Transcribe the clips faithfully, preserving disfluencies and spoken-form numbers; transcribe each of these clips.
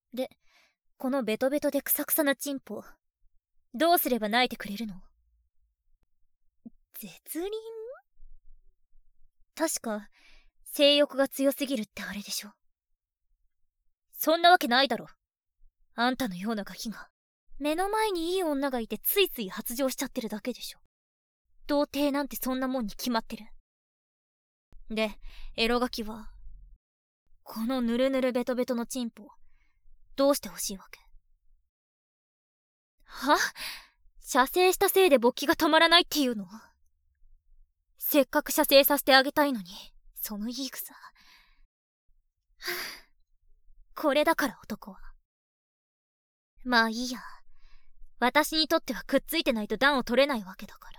で、このベトベトでクサクサなチンポ、どうすれば泣いてくれるの？絶倫？確か、性欲が強すぎるってあれでしょ。そんなわけないだろ。あんたのようなガキが、目の前にいい女がいてついつい発情しちゃってるだけでしょ。童貞なんてそんなもんに決まってる。で、エロガキは、このヌルヌルベトベトのチンポ、どうしてほしいわけ？は？射精したせいで勃起が止まらないっていうの？せっかく射精させてあげたいのに、その言い草。はぁ、これだから男は。まあいいや。私にとってはくっついてないと暖を取れないわけだから。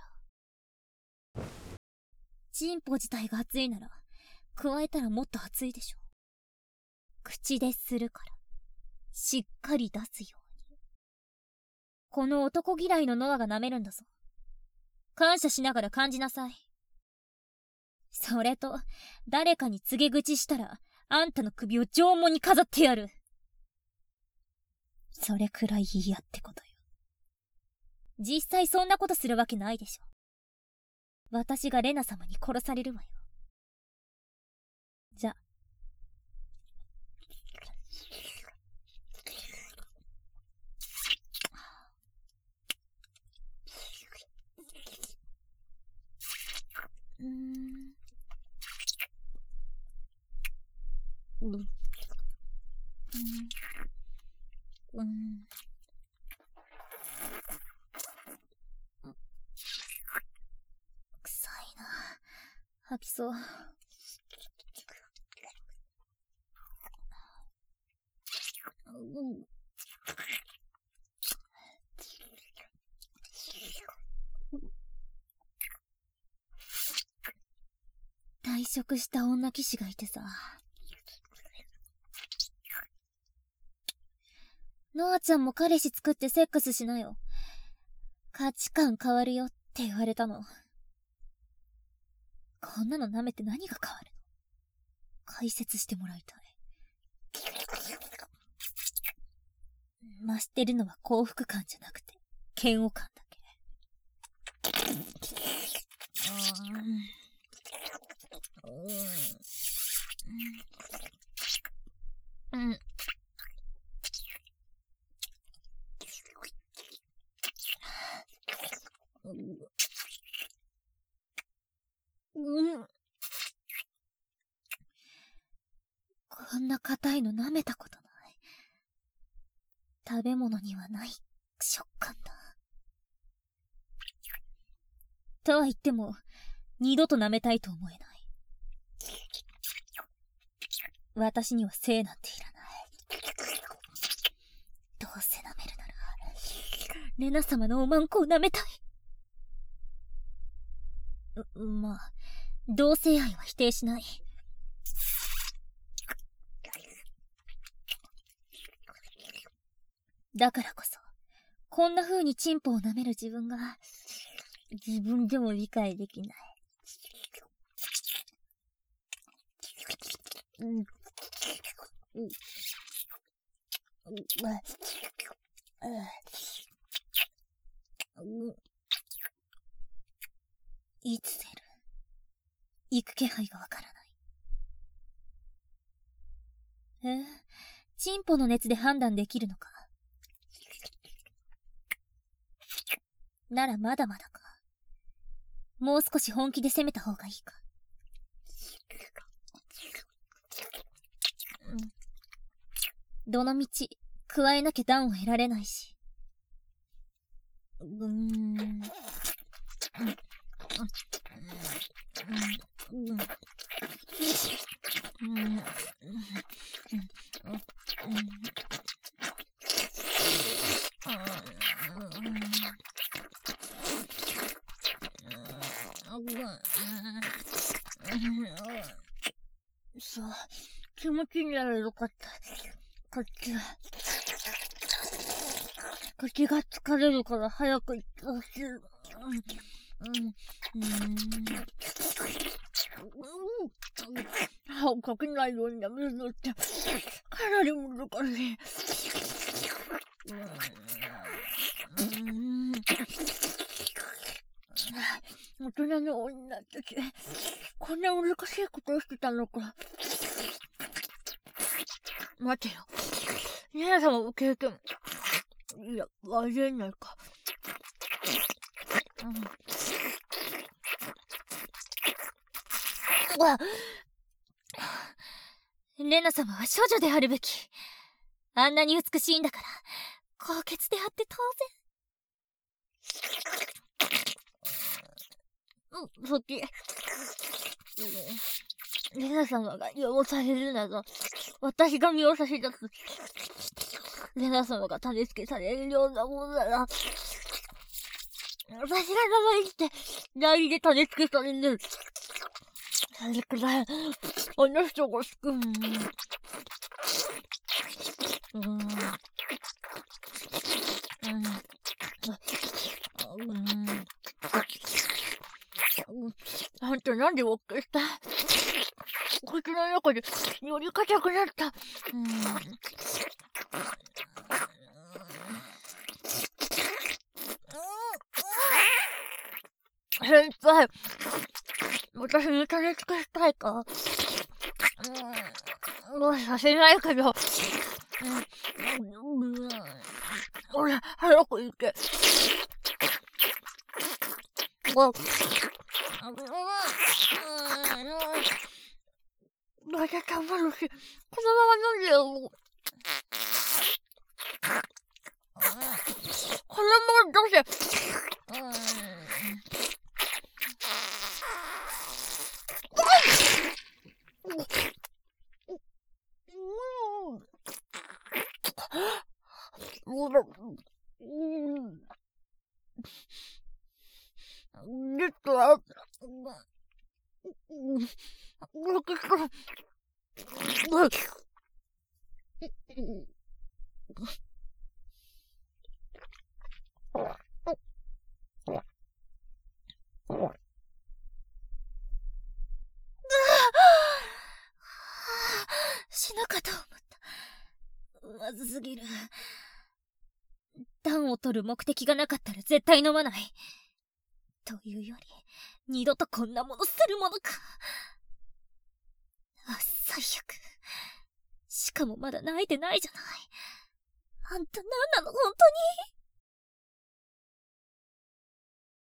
チンポ自体が熱いなら、加えたらもっと熱いでしょ。口でするから、しっかり出すように。この男嫌いのノアが舐めるんだぞ。感謝しながら感じなさい。それと、誰かに告げ口したら、あんたの首を縄文に飾ってやる。それくらい嫌ってことよ。実際そんなことするわけないでしょ。私がレナ様に殺されるわよ。じゃ。うーん。うん。うん。うん。臭いな。吐きそう。うん。退職した女騎士がいてさ。ノアちゃんも彼氏作ってセックスしなよ。価値観変わるよって言われたの。こんなの舐めて何が変わるの？解説してもらいたい。増してるのは幸福感じゃなくて、嫌悪感だけ。うん。うん。うん。こんな硬いの舐めたことない。食べ物にはない食感だ。とは言っても、二度と舐めたいと思えない。私には性なんていらない。どうせ舐めるなら、レナ様のおまんこを舐めたい。まあ、同性愛は否定しない。だからこそ、こんな風にチンポを舐める自分が、自分でも理解できない。うん。うん。うん。うん。いつ出る？行く気配がわからない。え？チンポの熱で判断できるのか？ならまだまだか。もう少し本気で攻めた方がいいか。うん。どのみち、加えなきゃ暖を得られないし。うーん。うん。うん。うん。そう、気持ちいいならよかった。こっちは。口が疲れるから早く行ってほしい。 うん。歯をかけないように舐めるのってかなり難しい。うん。大人の女になったし、こんな難しいことをしてたのか。待てよ。姉様の経験、いや、ありえないか。 うん、わレナ様は処女であるべき。あんなに美しいんだから高潔であって当然。うん、そっち。レナ様が汚されるなど、私が身を差し出す。レナ様が種付けされるようなものなら、私が名前って代理で種付けされる。それくらい、あの人が救う。うん。うん。うん。あんたなんで勃起した？口の中でより硬くなった。うん。先輩、私に種付けしたいか？うん、もうさせないけど。うん。ほら、早く行け。あ、またたまるし、このまま飲んでよ。このまま出せ。でっと、死ぬかと思った。まずすぎる。暖を取る目的がなかったら絶対飲まない。というより、二度とこんなものするものか。あ、最悪。しかもまだ泣いてないじゃない。あんた何なの、本当に。